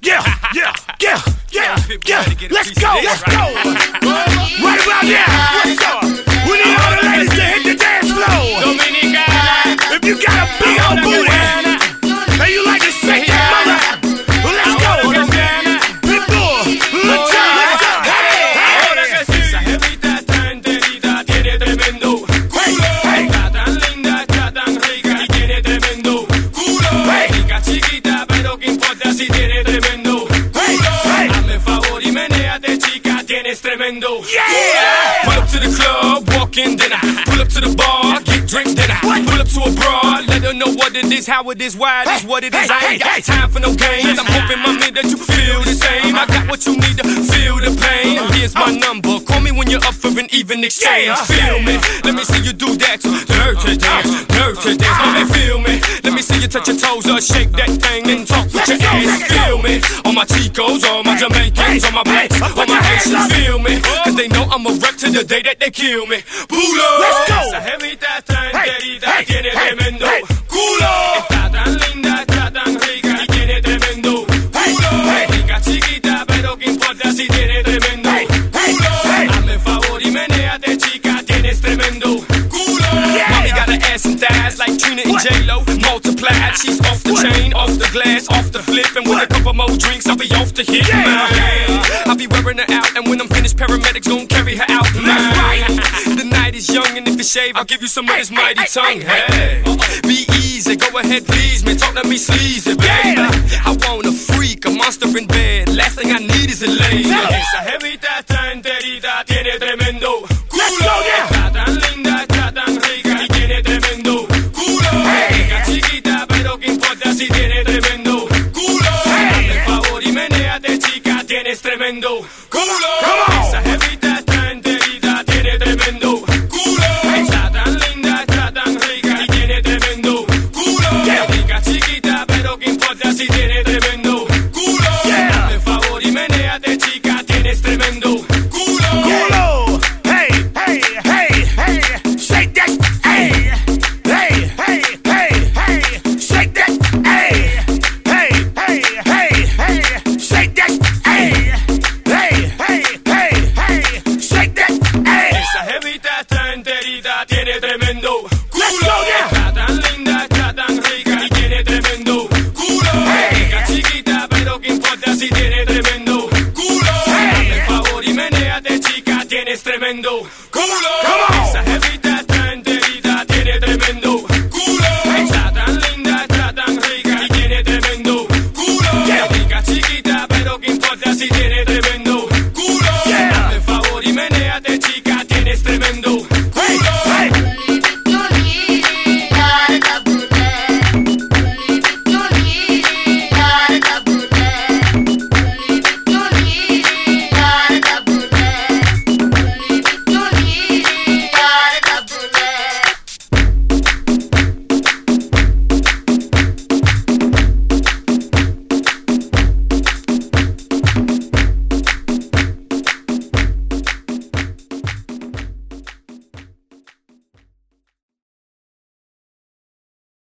Yeah, yeah, yeah, yeah, yeah. Let's go, let's go. Right about now, what's up? We need all the ladies to hit the dance floor. Dominicana. If you got a big old booty and you like to shake that mother, well, let's go. Pitbull, let's go. Ahora que sí, esa jevita está enterita, tiene tremendo culo. Está tan linda, está tan rica y tiene tremendo culo. Rica chiquita, pero qué importa si tiene tremendo culo. Hazme favor y menéate, chica, tienes tremendo culo. Pull up to the club, walk in, then I pull up to the bar, get drinks, then I pull up to a broad, let her know what it is, how it is, why it is, what it is. I ain't got time for no games. I'm hoping, mommy, that you feel the same. I got what you need to feel the pain. Here's my number. Call me when you're up for an even exchange. Feel me. Let me see you do that. Dirty dance, dirty dance. Let me feel me. Let me see you touch your toes or shake that thing and talk with your ass. Feel me. All my Chicos, all my Jamaicans, all my blacks, all my Haitians. Feel me. Cause they know I'm a wreck to the day that they kill me. Pulo. Let's go. Esa jevita está enterita, tiene tremendo culo. Está tan linda, está tan rica y tiene tremendo culo. Rica chiquita, pero qué importa si tiene tremendo culo. Hazme favor y menéate, chica, tienes tremendo culo. Mommy got her ass and thighs like Trina and J-Lo multiplied. She's off the chain, off the glass, off the flip, and with a couple more drinks, I'll be off the hit. I'll be wearing her out, and when I'm finished, paramedics gon' carry her out. That's right. The night is young, and if you shave, I'll give you some of this mighty tongue. Hey, be easy, go ahead, please me, talk to me sleazy, baby. I want a freak, a monster in bed. Last thing I need is a lady. Esa jevita está enterita, tiene tremendo culo. Está tan linda, está tan rica y tiene tremendo culo. Rica chiquita, pero qué importa si tiene tremendo culo. Hazme favor y menéate, chica, tienes tremendo culo. Esa jevita está enterita, tiene tremendo culo. Está tan linda, está tan rica y tiene tremendo culo. Rica chiquita, pero qué importa si tiene tremendo culo. Hazme favor y menéate, chica, tienes tremendo culo. Culo. Hey, hey, hey, hey. Shake that. Hey, hey, hey, hey, hey. Shake that. Hey, hey, hey, hey, hey. Shake that. Hey, hey, hey, hey, hey. Shake that. Hey. Esa jevita está enterita, tiene tremendo Let's culo. go now. Está tan linda, está tan rica y tiene tremendo culo. Rica chiquita, pero qué importa si tiene tremendo culo. Hazme favor y menéate, chica, tienes tremendo culo.